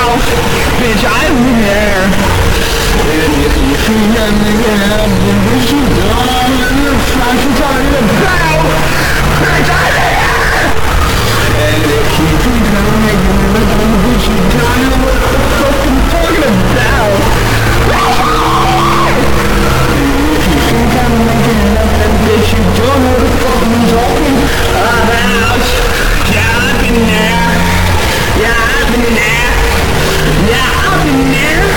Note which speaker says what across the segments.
Speaker 1: about? Bitch, I don't care. And if you think I'm again, then what you done? And the fuck you talking about? Bitch, I don't care. And if you think I'm making it look like what you done, then what the fuck you talking about? And if you think I'm making it look like bitch, you don't know what the fuck I'm talking about. Yeah, I've been there. Yeah, I've been there. Yeah, I've been there.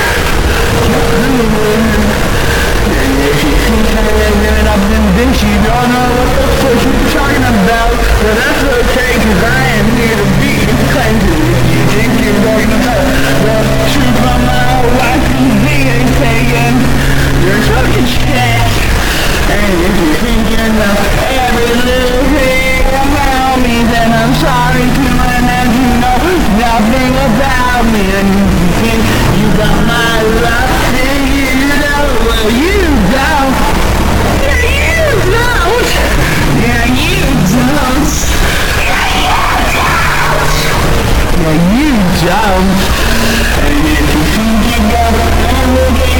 Speaker 1: And if you think I'm making it up, then bitch, you don't know what the fuck you're talking about. But that's okay, cause I am here to beat you crazy. If you think you're talking about the truth from my life is being taken, you're talking shit. And if you think you know every little thing about me, then I'm sorry to and as you know nothing about me. And if you think you got my love figured out, well you don't. Yeah, you don't. Yeah, you don't. Yeah, you don't. And if you think you got everything